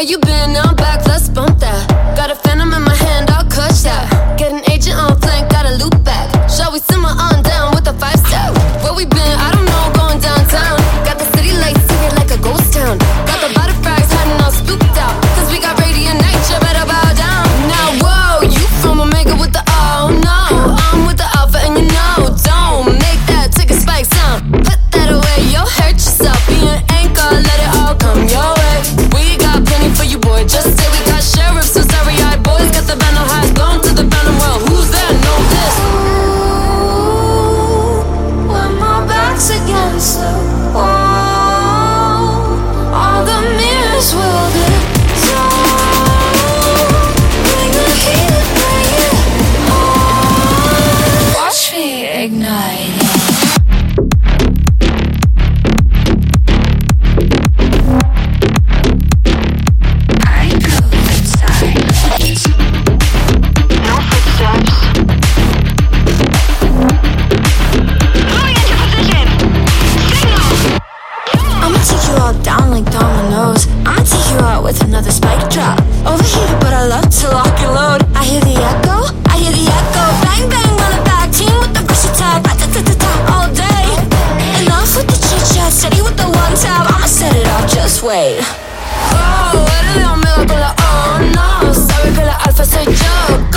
you been? Now I'm back, let's bump that. Got a phantom in my hand, I'll crush that. Get an agent on flank, got a loop back. Shall we simmer on down with a 5-step? Where we been? I don't know, going downtown. Got the city lights singing like a ghost town. Got the body frags hiding all spooked out. Cause we got radiant night, you better bow down. Now whoa, you from Omega with the oh no. I'm with the alpha and you know, don't make that ticket spike sound. Put that away, you'll hurt yourself. Be an anchor, let it all come your way. We got plenty for you, boy. Just say we got sheriffs, so sorry-eyed boys. Got the band on highs, blown to the band world. Who's there? Know this. Ooh, when my back's against the wall, all the mirrors will dissolve. Bring the heat, bring it on. Watch me ignite. Down like dominoes. I'ma take you out with another spike drop. Overheated, but I love to lock and load. I hear the echo, I hear the echo. Bang bang, run it back. Team with the versatile, ta-ta-ta-ta all day. Enough with the chit chat, steady with the one tab. I'ma set it off, just wait. Oh, eres la omega con la oh no. Sabe que la alfa soy yo.